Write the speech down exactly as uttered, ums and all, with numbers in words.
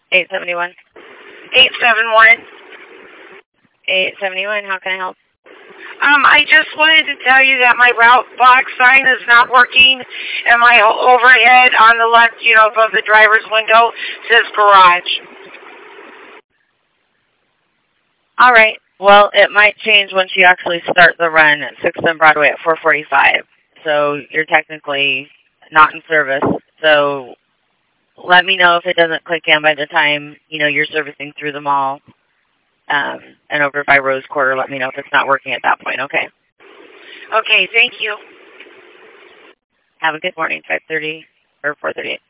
eight seventy-one. eight seven one. eight seventy-one, how can I help? Um, I just wanted to tell you that my route block sign is not working, and my overhead on the left, you know, above the driver's window, says garage. All right. Well, it might change once you actually start the run at sixth and Broadway at four forty-five. So you're technically not in service. So let me know if it doesn't click in by the time, you know, you're servicing through the mall um, and over by Rose Quarter. Let me know if it's not working at that point, okay? Okay, thank you. Have a good morning, five thirty or four thirty-eight.